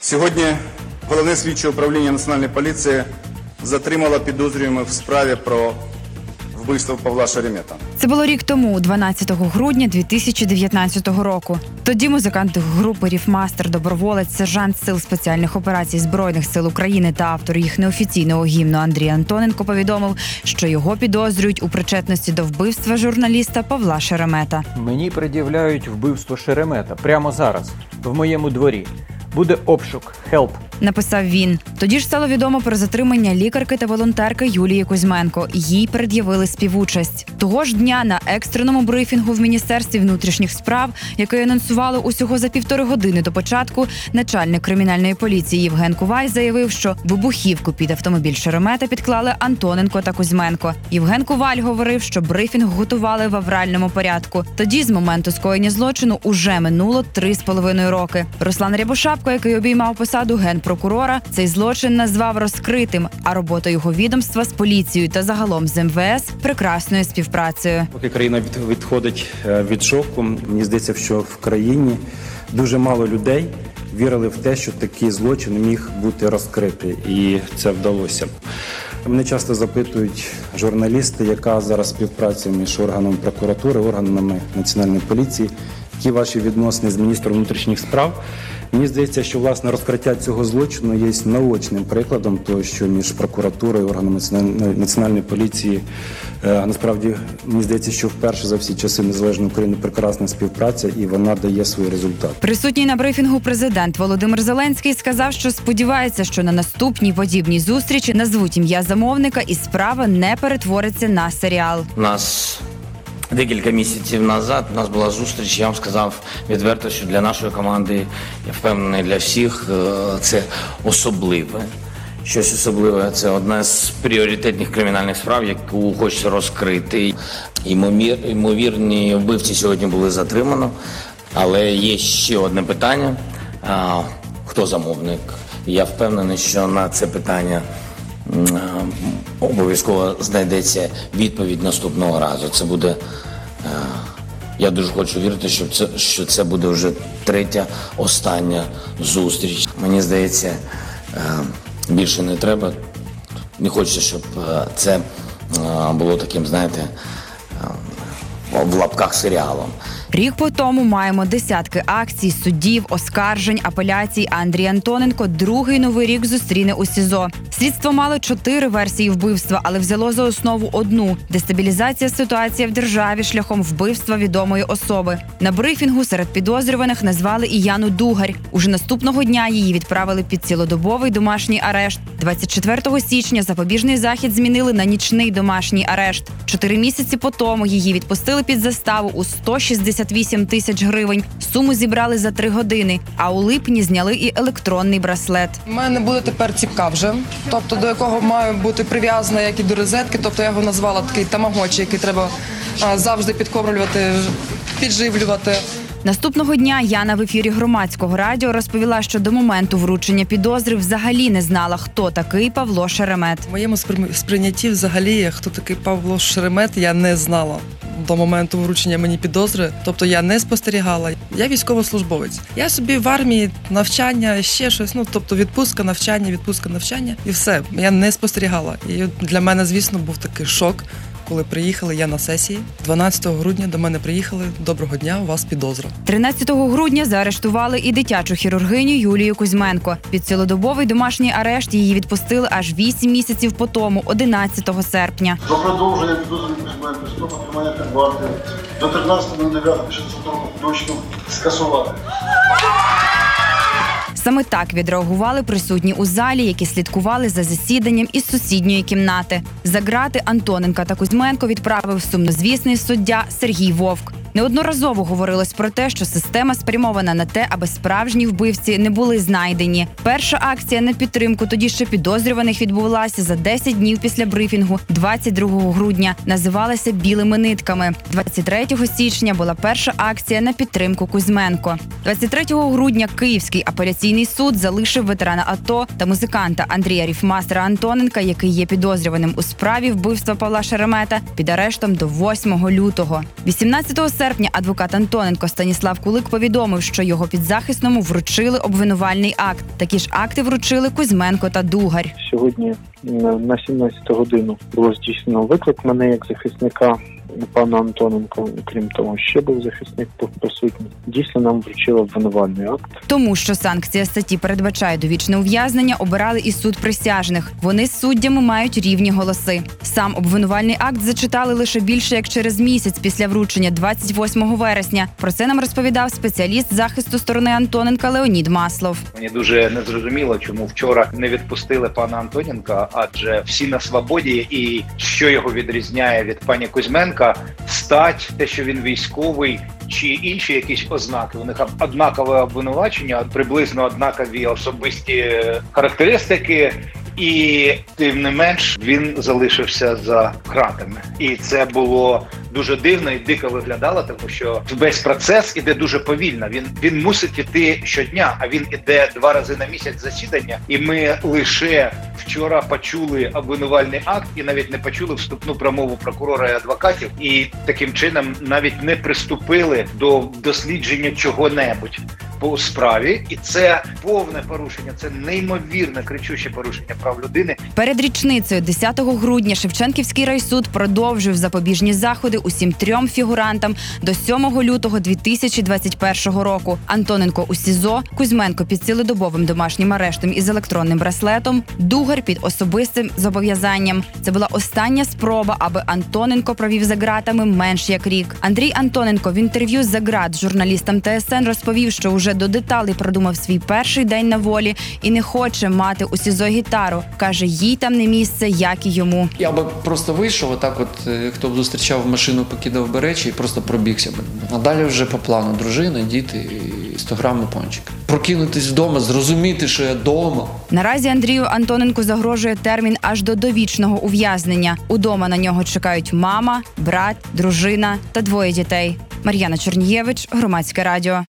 Сьогодні Головне слідче управління Національної поліції затримало підозрюваних в справі про вбивство Павла Шеремета. Це було рік тому, 12 грудня 2019 року. Тоді музикант групи «Ріфмастер», доброволець, сержант Сил спеціальних операцій Збройних сил України та автор їх неофіційного гімну Андрій Антоненко повідомив, що його підозрюють у причетності до вбивства журналіста Павла Шеремета. Мені пред'являють вбивство Шеремета прямо зараз, в моєму дворі. Буде обшук. Help. Написав він. Тоді ж стало відомо про затримання лікарки та волонтерки Юлії Кузьменко. Їй пред'явили співучасть. Того ж дня на екстреному брифінгу в Міністерстві внутрішніх справ, який анонсували усього за 1,5 години до початку, начальник кримінальної поліції Євген Куваль заявив, що вибухівку під автомобіль Шеремета підклали Антоненко та Кузьменко. Євген Куваль говорив, що брифінг готували в авральному порядку. Тоді з моменту скоєння злочину уже минуло 3,5 роки. Руслан Рябошапко, який обіймав посаду генпрокурора, цей злочин назвав розкритим, а робота його відомства з поліцією та загалом з МВС – прекрасною співпрацею. Поки країна відходить від шоку, мені здається, що в країні дуже мало людей вірили в те, що такий злочин міг бути розкритий, і це вдалося. Мене часто запитують журналісти, яка зараз співпраця між органами прокуратури, органами Національної поліції, які ваші відносини з міністром внутрішніх справ. Мені здається, що, власне, розкриття цього злочину є наочним прикладом того, що між прокуратурою і органами Національної поліції, насправді, мені здається, що вперше за всі часи незалежної України прекрасна співпраця, і вона дає свій результат. Присутній на брифінгу президент Володимир Зеленський сказав, що сподівається, що на наступній подібній зустрічі назвуть ім'я замовника і справа не перетвориться на серіал. Декілька місяців назад у нас була зустріч, я вам сказав відверто, що для нашої команди, я впевнений, для всіх, це особливе. Щось особливе, це одна з пріоритетних кримінальних справ, яку хочеться розкрити. Ймовірні вбивці сьогодні були затримано, але є ще одне питання, хто замовник. Я впевнений, що на це питання обов'язково знайдеться відповідь наступного разу. Це буде, я дуже хочу вірити, що це буде вже третя, остання зустріч. Мені здається, більше не треба. Не хочеться, щоб це було таким, знаєте, в лапках серіалом. Рік по тому маємо десятки акцій, судів, оскаржень, апеляцій, а Андрій Антоненко другий новий рік зустріне у СІЗО. Слідство мало 4 версії вбивства, але взяло за основу одну – дестабілізація ситуації в державі шляхом вбивства відомої особи. На брифінгу серед підозрюваних назвали і Яну Дугарь. Уже наступного дня її відправили під цілодобовий домашній арешт. 24 січня запобіжний захід змінили на нічний домашній арешт. 4 місяці по тому її відпустили під заставу у 168 тисяч гривень. Суму зібрали за 3 години, а у липні зняли і електронний браслет. У мене буде тепер ціпка вже, тобто до якого має бути прив'язана, як і до розетки, тобто я його назвала такий тамагочі, який треба завжди підкормлювати, підживлювати. Наступного дня Яна в ефірі Громадського радіо розповіла, що до моменту вручення підозри взагалі не знала, хто такий Павло Шеремет. В моєму сприйнятті взагалі, хто такий Павло Шеремет, я не знала до моменту вручення мені підозри. Тобто я не спостерігала. Я військовослужбовець. Я собі в армії, навчання, ще щось, тобто відпустка, навчання і все. Я не спостерігала. І для мене, звісно, був такий шок. Коли приїхали, я на сесії. 12 грудня до мене приїхали. Доброго дня, у вас підозра. 13 грудня заарештували і дитячу хірургиню Юлію Кузьменко. Під цілодобовий домашній арешт її відпустили аж 8 місяців по тому, 11 серпня. До продовження підозри Кузьменко, строку тримання під вартою до 13.09.2016 року точно скасувати. Саме так відреагували присутні у залі, які слідкували за засіданням із сусідньої кімнати. За ґрати Антоненка та Кузьменко відправив сумнозвісний суддя Сергій Вовк. Неодноразово говорилось про те, що система спрямована на те, аби справжні вбивці не були знайдені. Перша акція на підтримку тоді ще підозрюваних відбулася за 10 днів після брифінгу 22 грудня. Називалася «Білими нитками». 23 січня була перша акція на підтримку Кузьменко. 23 грудня Київський апеляційний суд залишив ветерана АТО та музиканта Андрія Ріфмастера Антоненка, який є підозрюваним у справі вбивства Павла Шеремета, під арештом до 8 лютого. 18 серпня адвокат Антоненко Станіслав Кулик повідомив, що його підзахисному вручили обвинувальний акт. Такі ж акти вручили Кузьменко та Дугар. Сьогодні на 17 годину було здійснено виклик мене як захисника пана Антоненка. Крім того, ще був захисник присутній. Дійсно, нам вручили обвинувальний акт. Тому що санкція статті передбачає довічне ув'язнення, обирали і суд присяжних. Вони з суддями мають рівні голоси. Сам обвинувальний акт зачитали лише більше як через місяць після вручення 28 вересня. Про це нам розповідав спеціаліст захисту сторони Антоненка Леонід Маслов. Мені дуже незрозуміло, чому вчора не відпустили пана Антоненка, адже всі на свободі, і що його відрізняє від пані Кузьменка, стать, те, що він військовий, чи інші якісь ознаки. У них однакове обвинувачення, приблизно однакові особисті характеристики, і тим не менш він залишився за ґратами. І це було дуже дивно і дико виглядало, тому що весь процес іде дуже повільно. Він мусить іти щодня, а він іде 2 рази на місяць засідання. І ми лише вчора почули обвинувальний акт і навіть не почули вступну промову прокурора і адвокатів. І таким чином навіть не приступили до дослідження чого-небудь по справі. І це повне порушення, це неймовірне кричуще порушення прав людини. Перед річницею 10 грудня Шевченківський райсуд продовжив запобіжні заходи усім 3 фігурантам до 7 лютого 2021 року. Антоненко у СІЗО, Кузьменко під цілодобовим домашнім арештом із електронним браслетом, Дугар під особистим зобов'язанням. Це була остання спроба, аби Антоненко провів за ґратами менш як рік. Андрій Антоненко в інтерв'ю за ґрат журналістам ТСН розповів, що уже до деталей продумав свій перший день на волі і не хоче мати у СІЗО гітару. Каже, їй там не місце, як і йому. Я би просто вийшов, отак от, хто б зустрічав машину, покидав би речі і просто пробігся би. А далі вже по плану дружина, діти і 100 грамів пончика. Прокинутись вдома, зрозуміти, що я вдома. Наразі Андрію Антоненку загрожує термін аж до довічного ув'язнення. Удома на нього чекають мама, брат, дружина та 2 дітей. Мар'яна Чернієвич, Громадське радіо.